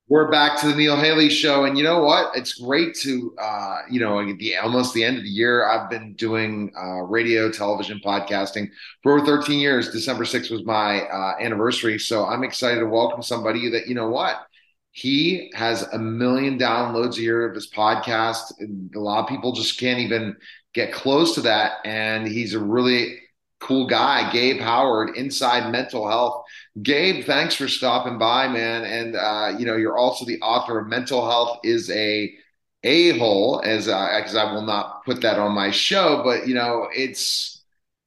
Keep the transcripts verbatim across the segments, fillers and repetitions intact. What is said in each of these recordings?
We're back to the Neil Haley show, and you know what? It's great to, uh, you know, at the almost the end of the year. I've been doing uh, radio, television, podcasting for over thirteen years. December sixth was my uh, anniversary, so I'm excited to welcome somebody that, you know what? He has a million downloads a year of his podcast. A lot of people just can't even get close to that, and he's a really cool guy. Gabe Howard, Inside Mental Health. Gabe, thanks for stopping by, man. And uh, you know, you're also the author of Mental Health is a a-hole, as I, because I will not put that on my show, but you know, it's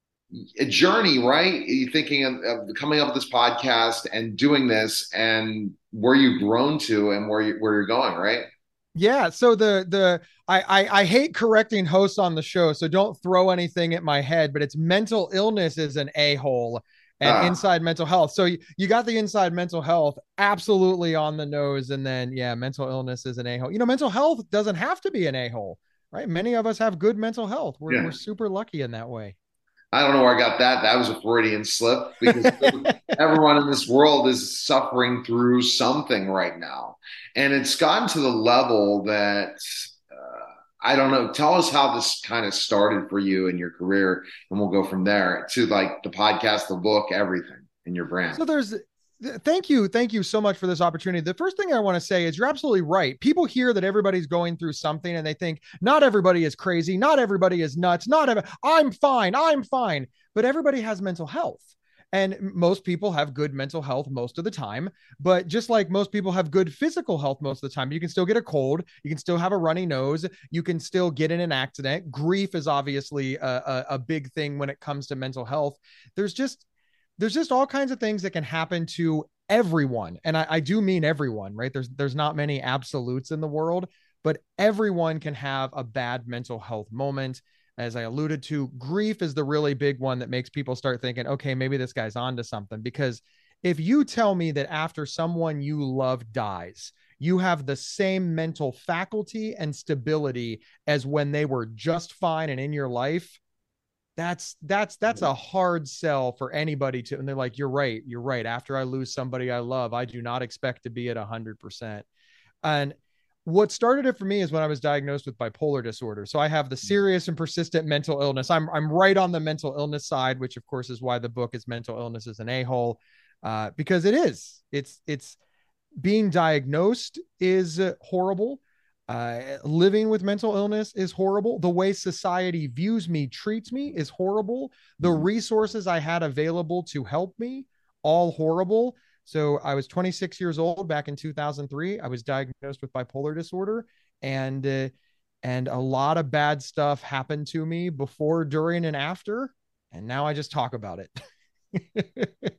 a journey, right? You're thinking of, of coming up with this podcast and doing this, and where you've grown to, and where you where you're going, right? Yeah, so the the I, I I hate correcting hosts on the show, so don't throw anything at my head, but it's mental illness is an a-hole and Ah, inside mental health. So you, you got the inside mental health absolutely on the nose, and then yeah, mental illness is an a-hole. You know, mental health doesn't have to be an a-hole, right? Many of us have good mental health. We're we're yeah. super lucky in that way. I don't know where I got that. That was a Freudian slip because everyone in this world is suffering through something right now. And it's gotten to the level that uh, I don't know. Tell us how this kind of started for you in your career, and we'll go from there to like the podcast, the book, everything in your brand. So there's thank you thank you so much for this opportunity. The first thing I want to say is you're absolutely right. People hear that everybody's going through something and they think not everybody is crazy, not everybody is nuts, not every, I'm fine, I'm fine, but everybody has mental health. And most people have good mental health most of the time, but just like most people have good physical health most of the time, you can still get a cold, you can still have a runny nose, you can still get in an accident. Grief is obviously a, a, a big thing when it comes to mental health. There's just there's just all kinds of things that can happen to everyone. And I, I do mean everyone, right? There's there's not many absolutes in the world, but everyone can have a bad mental health moment. As I alluded to, grief is the really big one that makes people start thinking, okay, maybe this guy's onto something. Because if you tell me that after someone you love dies, you have the same mental faculty and stability as when they were just fine and in your life, that's that's that's a hard sell for anybody to, and they're like, you're right, you're right, after I lose somebody I love, I do not expect to be at one hundred percent. And what started it for me is when I was diagnosed with bipolar disorder. So I have the serious and persistent mental illness. I'm i'm right on the mental illness side, which of course is why the book is Mental Illness is an a-hole, uh, because it is it's it's being diagnosed is uh, horrible. Uh, living with mental illness is horrible. The way society views me, treats me is horrible. The Mhm. resources I had available to help me, all horrible. So I was twenty-six years old back in two thousand three. I was diagnosed with bipolar disorder, and uh, and a lot of bad stuff happened to me before, during, and after. And now I just talk about it.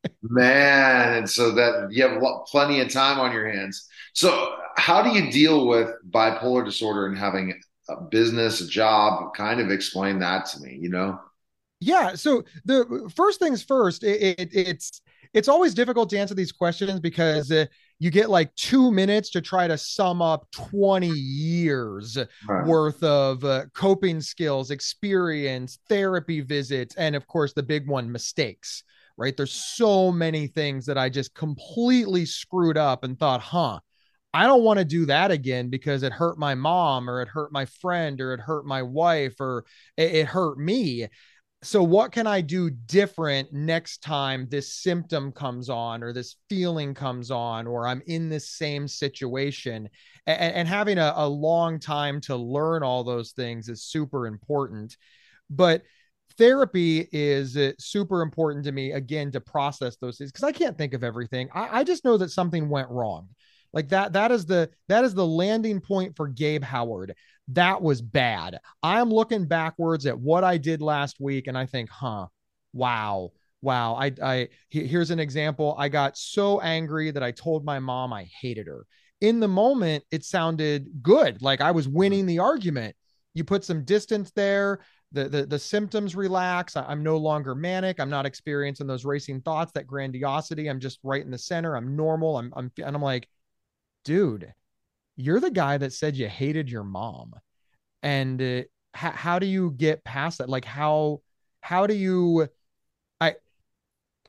Man, and so that you have lo- plenty of time on your hands. So, how do you deal with bipolar disorder and having a business, a job? Kind of explain that to me, you know? Yeah. So the first things first, it, it, it's it's always difficult to answer these questions because uh, you get like two minutes to try to sum up twenty years Right. worth of uh, coping skills, experience, therapy visits, and of course the big one, mistakes. Right? There's so many things that I just completely screwed up and thought, huh. I don't want to do that again because it hurt my mom or it hurt my friend or it hurt my wife or it, it hurt me. So what can I do different next time this symptom comes on or this feeling comes on or I'm in this same situation? And, and having a, a long time to learn all those things is super important. But therapy is uh, super important to me, again, to process those things because I can't think of everything. I, I just know that something went wrong. Like that that is the that is the landing point for Gabe Howard. That was bad. I'm looking backwards at what I did last week and I think, huh, wow, wow. I I here's an example. I got so angry that I told my mom I hated her. In the moment, it sounded good, like I was winning the argument. You put some distance there, the the, the symptoms relax. I'm no longer manic. I'm not experiencing those racing thoughts, that grandiosity. I'm just right in the center. I'm normal. I'm I'm and I'm like, dude, you're the guy that said you hated your mom. And uh, h- how do you get past that? Like how how do you I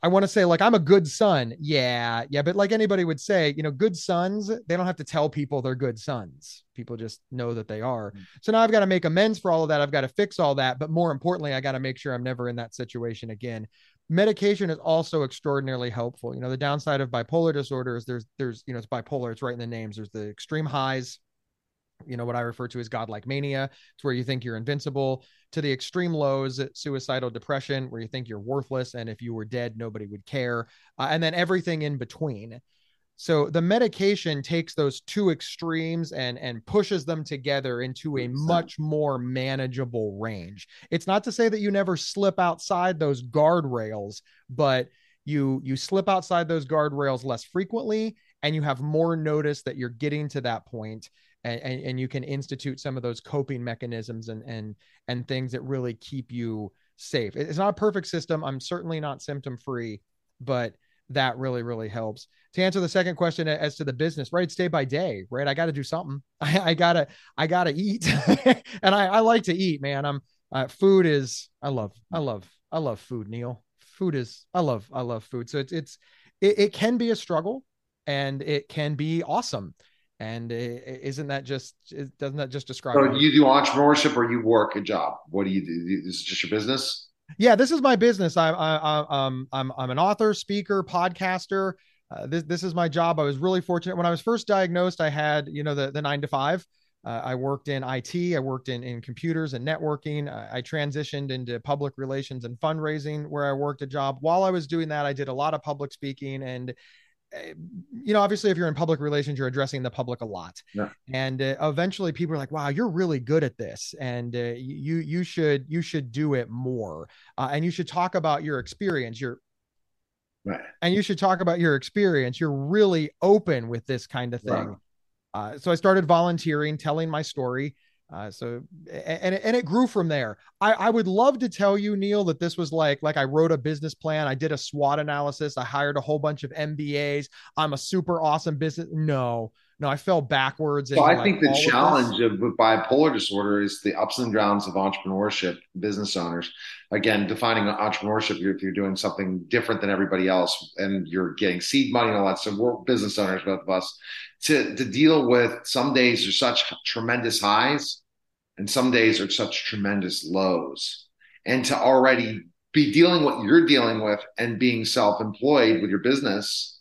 I want to say like I'm a good son. Yeah, yeah, but like anybody would say, you know, good sons, they don't have to tell people they're good sons. People just know that they are. So now I've got to make amends for all of that. I've got to fix all that, but more importantly, I got to make sure I'm never in that situation again. Medication is also extraordinarily helpful. You know, the downside of bipolar disorder is there's there's you know, it's bipolar, it's right in the names. There's the extreme highs, you know, what I refer to as godlike mania. It's where you think you're invincible, to the extreme lows, suicidal depression, where you think you're worthless. And if you were dead, nobody would care. Uh, and then everything in between. So the medication takes those two extremes and, and pushes them together into a much more manageable range. It's not to say that you never slip outside those guardrails, but you, you slip outside those guardrails less frequently, and you have more notice that you're getting to that point. And, and, and you can institute some of those coping mechanisms and, and, and things that really keep you safe. It's not a perfect system. I'm certainly not symptom free, but that really, really helps. To answer the second question as to the business, right? It's day by day, right? I got to do something. I, I gotta, I gotta eat. And I, I like to eat, man. I'm uh, food is, I love, I love, I love food, Neil. Food is, I love, I love food. So it's, it's, it, it can be a struggle, and it can be awesome. And isn't that just, doesn't that just describe So you do entrepreneurship or you work a job? What do you do? Is it just your business? Yeah, this is my business. I, I, I, um, I'm, I'm an author, speaker, podcaster. Uh, this, this is my job. I was really fortunate when I was first diagnosed. I had, you know, the, the nine to five. Uh, I worked in I T. I worked in, in computers and networking. I, I transitioned into public relations and fundraising, where I worked a job. While I was doing that, I did a lot of public speaking. And you know, obviously, if you're in public relations, you're addressing the public a lot. Yeah. And uh, eventually people are like, wow, you're really good at this. And uh, you, you should, you should do it more. Uh, and you should talk about your experience. Your, right. And you should talk about your experience. You're really open with this kind of thing. Right. Uh, so I started volunteering, telling my story. Uh, so, and, and it grew from there. I, I would love to tell you, Neil, that this was like, like I wrote a business plan. I did a SWOT analysis. I hired a whole bunch of M B As. I'm a super awesome business. No, no, I fell backwards. So I like think the challenge of, of bipolar disorder is the ups and downs of entrepreneurship, business owners. Again, defining entrepreneurship, if you're doing something different than everybody else and you're getting seed money and all that. So we're business owners, both of us, to, to deal with some days are such tremendous highs and some days are such tremendous lows. And to already be dealing what you're dealing with and being self-employed with your business,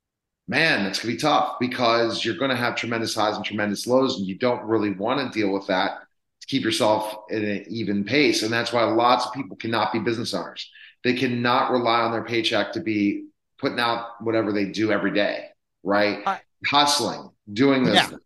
man, that's going to be tough, because you're going to have tremendous highs and tremendous lows, and you don't really want to deal with that to keep yourself at an even pace. And that's why lots of people cannot be business owners. They cannot rely on their paycheck to be putting out whatever they do every day, right? I, Hustling, doing this. Yeah.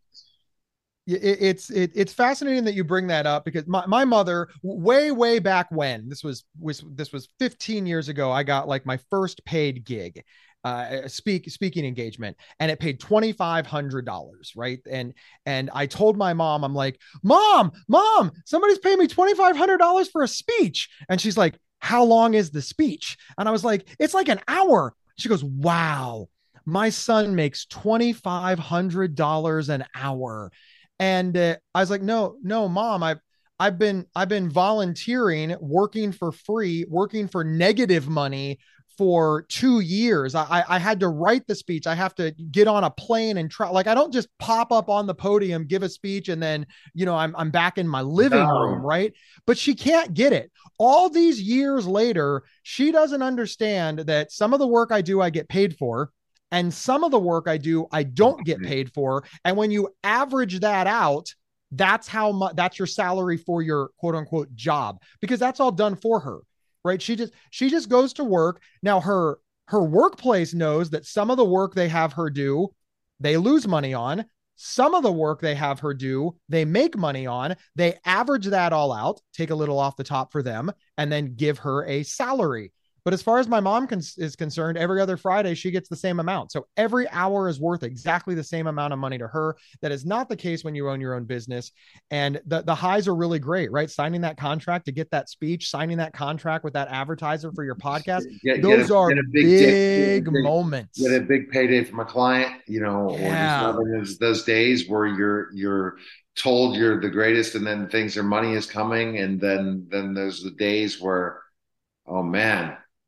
It, it's it, it's fascinating that you bring that up, because my, my mother, way way back when, this was was this was fifteen years ago, I got like my first paid gig, uh speak speaking engagement, and it paid twenty-five hundred dollars, right? And and I told my mom, I'm like, mom mom somebody's paying me twenty-five hundred dollars for a speech. And she's like, how long is the speech? And I was like, it's like an hour. She goes, wow, my son makes twenty-five hundred dollars an hour. And uh, I was like, no, no, mom, I've, I've been, I've been volunteering, working for free, working for negative money for two years. I, I had to write the speech. I have to get on a plane and try. Like, I don't just pop up on the podium, give a speech, and then, you know, I'm, I'm back in my living no. room. Right. But she can't get it. All these years later, she doesn't understand that some of the work I do, I get paid for. And some of the work I do, I don't get paid for. And when you average that out, that's how much, that's your salary for your quote unquote job, because that's all done for her, right? She just, she just goes to work. Now her, her workplace knows that some of the work they have her do, they lose money on. Some of the work they have her do, they make money on. They average that all out, take a little off the top for them, and then give her a salary. But as far as my mom con- is concerned, every other Friday, she gets the same amount. So every hour is worth exactly the same amount of money to her. That is not the case when you own your own business. And the, the highs are really great, right? Signing that contract to get that speech, signing that contract with that advertiser for your podcast. Get, those get a, are get a big, big, big moments. Get a big payday from a client, you know, yeah. or just those days where you're, you're told you're the greatest, and then things, their money is coming. And then, then there's the days where, oh man,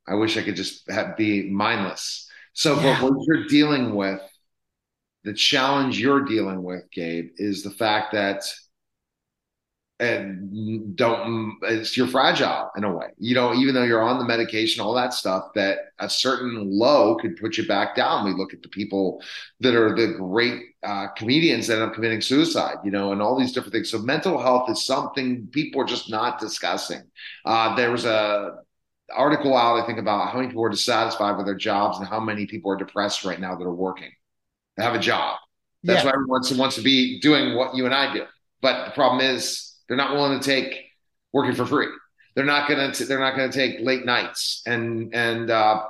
I wish I could just have, be mindless. So, but Yeah. what you're dealing with, the challenge you're dealing with, Gabe, is the fact that and don't it's you're fragile in a way, you know, even though you're on the medication, all that stuff, that a certain low could put you back down. We look at the people that are the great uh, comedians that end up committing suicide, you know, and all these different things. So mental health is something people are just not discussing. Uh, there was a article out, I think, about how many people are dissatisfied with their jobs and how many people are depressed right now that are working, that have a job. That's Yeah. why everyone wants, wants to be doing what you and I do. But the problem is they're not willing to take working for free. They're not gonna they're not gonna take late nights and and uh,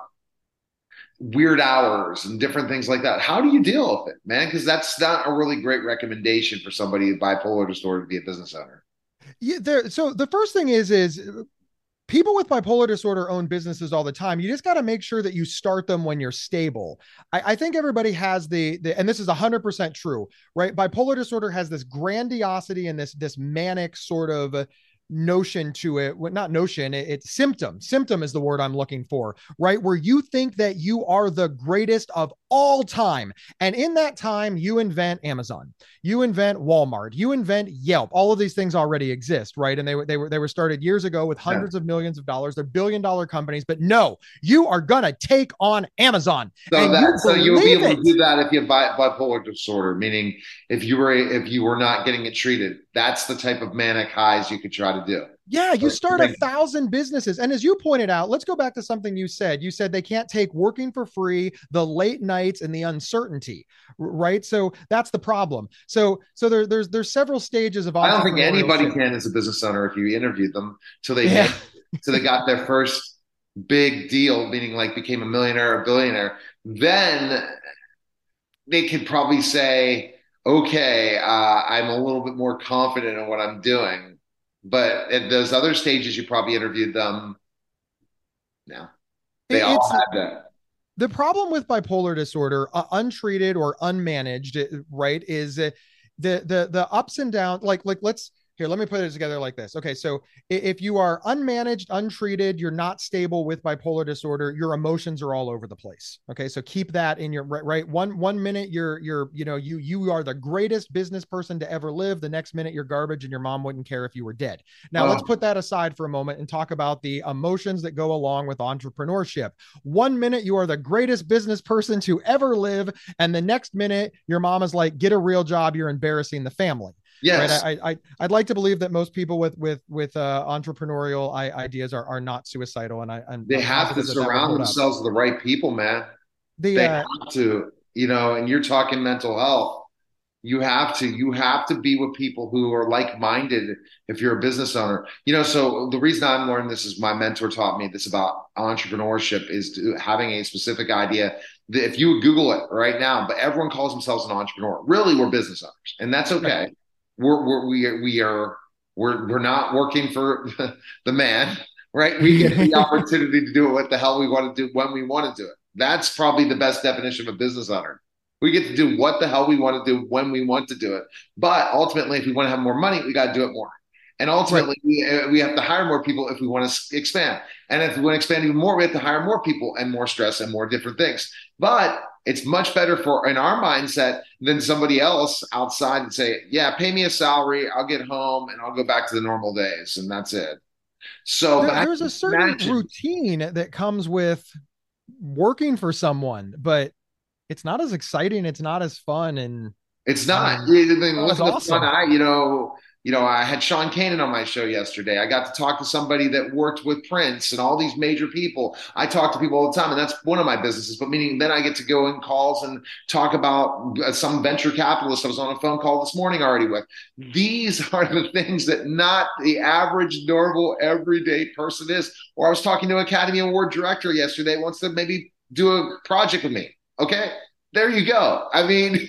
weird hours and different things like that. How do you deal with it, man? Because that's not a really great recommendation for somebody with bipolar disorder to be a business owner. Yeah, there. So the first thing is, is people with bipolar disorder own businesses all the time. You just got to make sure that you start them when you're stable. I, I think everybody has the, the, and this is one hundred percent true, right? Bipolar disorder has this grandiosity and this, this manic sort of notion to it. Well, not notion, it, it's symptom. Symptom is the word I'm looking for, right? Where you think that you are the greatest of all time. And in that time, you invent Amazon, you invent Walmart, you invent Yelp. All of these things already exist, right? And they were they were they were started years ago with Yeah. hundreds of millions of dollars. They're billion dollar companies, but no, you are gonna take on Amazon, So and you that so you'll be believe able to it. do that if you have bi- bipolar disorder, meaning if you were if you were not getting it treated, that's the type of manic highs you could try to do. Yeah, you start a thousand businesses. And as you pointed out, let's go back to something you said. You said they can't take working for free, the late nights, and the uncertainty, right? So that's the problem. So so there, there's there's several stages of I don't think anybody entrepreneurship. can as a business owner if you interviewed them till they Yeah. made till they got their first big deal, meaning like became a millionaire or a billionaire. Then they could probably say, okay, uh, I'm a little bit more confident in what I'm doing. But at those other stages, you probably interviewed them. No, they all It's had that. the problem with bipolar disorder, uh, untreated or unmanaged, uh, right, is uh, the the the ups and downs. Like like let's here. Let me put it together like this. Okay, so if you are unmanaged, untreated, you're not stable with bipolar disorder. Your emotions are all over the place. Okay, so keep that in your right. right? One one minute you're you're you know you you are the greatest business person to ever live. The next minute you're garbage, and your mom wouldn't care if you were dead. Now let's Oh, put that aside for a moment and talk about the emotions that go along with entrepreneurship. One minute you are the greatest business person to ever live, and the next minute your mom is like, "Get a real job. You're embarrassing the family." Right. yes. I, I I'd like to believe that most people with with with uh, entrepreneurial ideas are are not suicidal, and I I'm, They I'm have to positive that that would surround hold up. themselves with the right people, man. The They uh, have to, you know, and you're talking mental health. You have to, you have to be with people who are like-minded if you're a business owner. You know, so the reason I'm learning this is my mentor taught me this about entrepreneurship is to, having a specific idea that if you Google it right now, but everyone calls themselves an entrepreneur. Really, we're business owners, and that's right. okay. We're, we're we are we are we're we're not working for the man, right? We get the opportunity to do it what the hell we want to do when we want to do it. That's probably the best definition of a business owner. We get to do what the hell we want to do when we want to do it. But ultimately, if we want to have more money, we got to do it more. And Right. ultimately, we, uh, we have to hire more people if we want to expand. And if we want to expand even more, we have to hire more people and more stress and more different things. But it's much better for in our mindset than somebody else outside and say, yeah, pay me a salary. I'll get home and I'll go back to the normal days. And that's it. So, but There, I there's a can certain imagine routine that comes with working for someone, but it's not as exciting. It's not as fun, and it's I not. mean, I mean, not look as at the fun. awesome. I, you know, you know, I had Sean Kanan on my show yesterday. I got to talk to somebody that worked with Prince and all these major people. I talk to people all the time, and that's one of my businesses. But meaning, then I get to go in calls and talk about uh, some venture capitalist I was on a phone call this morning already with. These are the things that not the average, normal, everyday person is. Or I was talking to an Academy Award director yesterday, wants to maybe do a project with me. Okay, there you go. I mean.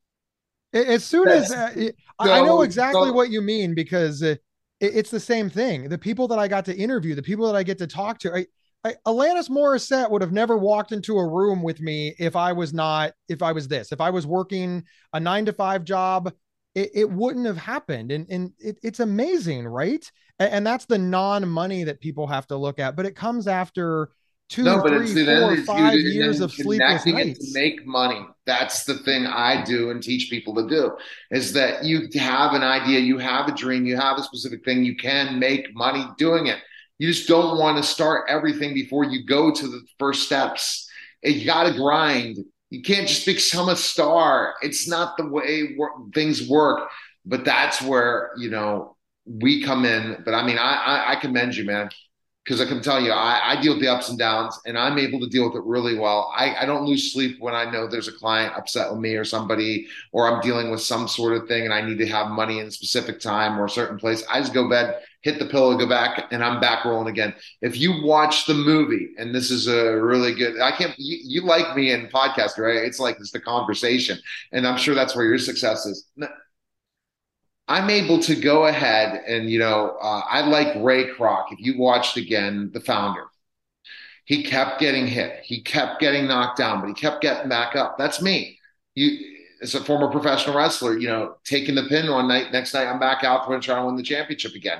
As soon as That's uh, I know so, exactly so what you mean, because uh, it's the same thing. The people that I got to interview, the people that I get to talk to, I, I, Alanis Morissette would have never walked into a room with me if I was not, if I was this, if I was working a nine to five job, it, it wouldn't have happened. And, and it, it's amazing, right? And, and that's the non money that people have to look at, but it comes after two, No, but it's three, then four, it's you five and years then of sleepless connecting it to nights. make money. That's the thing I do and teach people to do is that you have an idea, you have a dream, you have a specific thing, you can make money doing it. You just don't want to start everything before you go to the first steps. You got to grind. You can't just become a star. It's not the way things work. But that's where, you know, we come in. But I mean, I, I, I commend you, man, because I can tell you, I, I deal with the ups and downs, and I'm able to deal with it really well. I, I don't lose sleep when I know there's a client upset with me or somebody, or I'm dealing with some sort of thing, and I need to have money in a specific time or a certain place. I just go to bed, hit the pillow, go back, and I'm back rolling again. If you watch the movie, and this is a really good, I can't, you, you like me in podcast, right? It's like it's the conversation, and I'm sure that's where your success is. I'm able to go ahead and, you know, uh, I like Ray Kroc. If you watched again, the founder, he kept getting hit. He kept getting knocked down, but he kept getting back up. That's me. You, as a former professional wrestler, you know, taking the pin one night, next night I'm back out there and trying to win the championship again.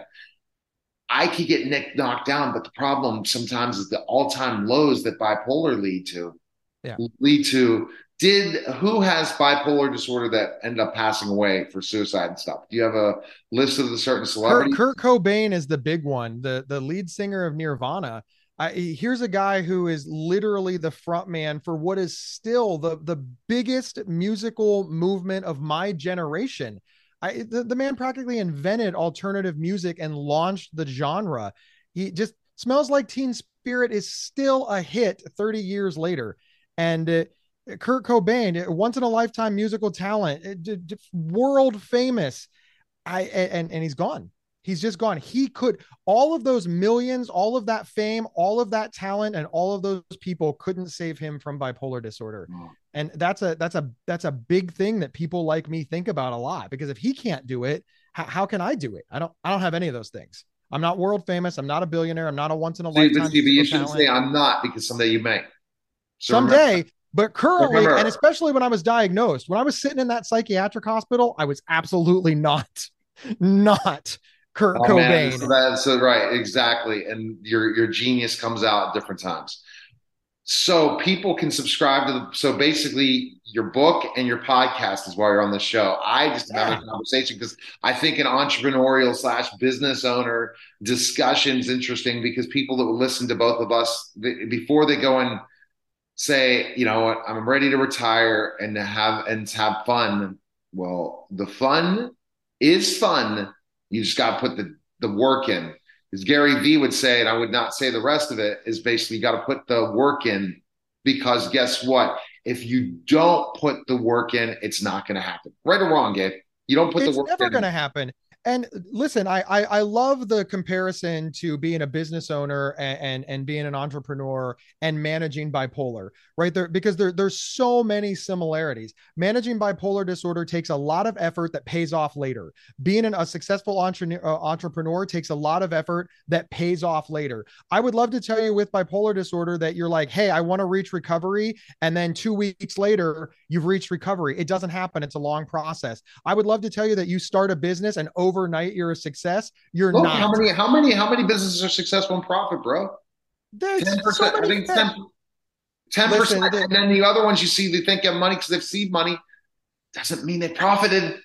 I could get Nick knocked down, but the problem sometimes is the all-time lows that bipolar lead to. Yeah. Lead to did who has bipolar disorder that ended up passing away for suicide and stuff? Do you have a list of the certain Kurt, celebrities? Kurt Cobain is the big one, the the lead singer of Nirvana. I, here's a guy who is literally the front man for what is still the the biggest musical movement of my generation. I, the, the man practically invented alternative music and launched the genre. He just Smells Like Teen Spirit is still a hit thirty years later. And uh, Kurt Cobain, once in a lifetime musical talent, world famous. I and and he's gone. He's just gone. He could all of those millions, all of that fame, all of that talent, and all of those people couldn't save him from bipolar disorder. And that's a that's a that's a big thing that people like me think about a lot, because if he can't do it, how, how can I do it? I don't I don't have any of those things. I'm not world famous. I'm not a billionaire. I'm not a once in a See, but, lifetime. see, but you shouldn't talent. say I'm not, because someday you may. So someday. Remember. But currently, remember, and especially when I was diagnosed, when I was sitting in that psychiatric hospital, I was absolutely not, not Kurt oh, Cobain. Man, so that's so right, exactly. And your your genius comes out at different times. So people can subscribe to the. So basically, your book and your podcast is why you're on this show. I just am yeah. having a conversation because I think an entrepreneurial slash business owner discussion is interesting, because people that will listen to both of us they, before they go and say, you know what, I'm ready to retire and to have and to have fun. Well, the fun is fun. You just got to put the, the work in. As Gary Vee would say, and I would not say the rest of it, is basically you got to put the work in, because guess what? If you don't put the work in, it's not going to happen. Right or wrong, Gabe? You don't put it's the work in. It's never going to happen. And listen, I, I I love the comparison to being a business owner and, and and being an entrepreneur and managing bipolar, right there, because there there's so many similarities. Managing bipolar disorder takes a lot of effort that pays off later. Being an, a successful entre- uh, entrepreneur takes a lot of effort that pays off later. I would love to tell you with bipolar disorder that you're like, hey, I want to reach recovery, and then two weeks later you've reached recovery. It doesn't happen. It's a long process. I would love to tell you that you start a business and over overnight you're a success. You're Look, not. How many, how many, how many businesses are successful in profit, bro? There's ten percent. So many, I think ten, ten percent. Listen, and then the other ones you see, they think have money because they've seed money. Doesn't mean they profited.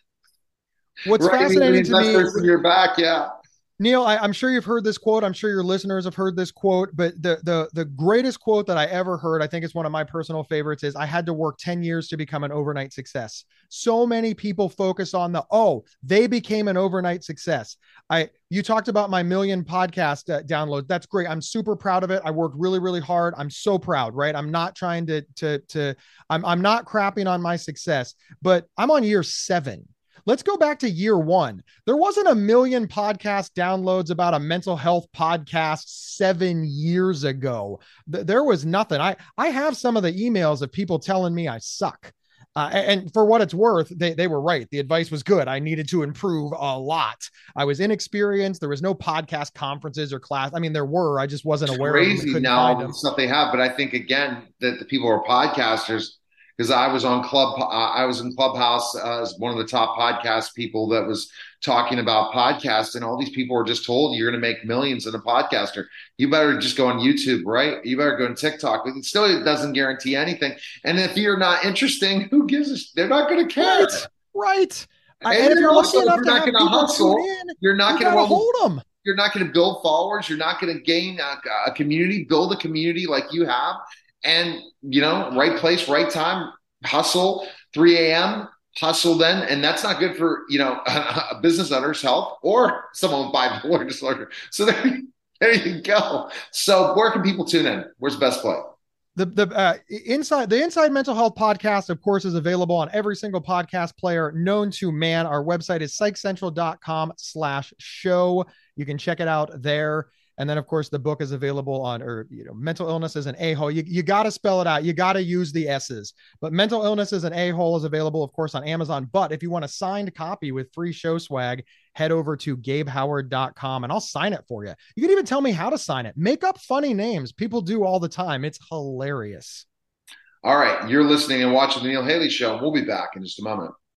What's right? fascinating to me in your back, yeah. Neil, I, I'm sure you've heard this quote. I'm sure your listeners have heard this quote, but the the the greatest quote that I ever heard, I think it's one of my personal favorites, is I had to work ten years to become an overnight success. So many people focus on the, oh, they became an overnight success. I you talked about my million podcast uh, downloads. That's great. I'm super proud of it. I worked really, really hard. I'm so proud, right? I'm not trying to to to I'm I'm not crapping on my success, but I'm on year seven. Let's go back to year one. There wasn't a million podcast downloads about a mental health podcast seven years ago. Th- there was nothing. I, I have some of the emails of people telling me I suck. Uh, and for what it's worth, they, they were right. The advice was good. I needed to improve a lot. I was inexperienced. There was no podcast conferences or class. I mean, there were. I just wasn't it's aware crazy of them. Now the stuff they have. But I think, again, that the people who are podcasters, because I was on Club, uh, I was in Clubhouse uh, as one of the top podcast people that was talking about podcasts, and all these people were just told you're going to make millions in a podcaster. You better just go on YouTube, right? You better go on TikTok. But it still it doesn't guarantee anything. And if you're not interesting, who gives a? Sh- They're not going to care. Right, right. And, And if then you're also, lucky if enough you're to not have going to people hustle, tune in, you're not you going to gotta hold them. you're not going to build followers. You're not going to gain a, a community, build a community like you have. And, you know, right place, right time, hustle, three a m, hustle then. And that's not good for, you know, a, a business owner's health or someone with bipolar disorder. So there, there you go. So where can people tune in? Where's the best play? The the uh, inside the Inside Mental Health podcast, of course, is available on every single podcast player known to man. Our website is psychcentral.com slash show. You can check it out there. And then, of course, the book is available on, or, you know, mental illness is an a-hole. You, you got to spell it out. You got to use the S's. But mental illness is an a-hole is available, of course, on Amazon. But if you want a signed copy with free show swag, head over to gabe howard dot com and I'll sign it for you. You can even tell me how to sign it. Make up funny names. People do all the time. It's hilarious. All right. You're listening and watching the Neil Haley Show. We'll be back in just a moment.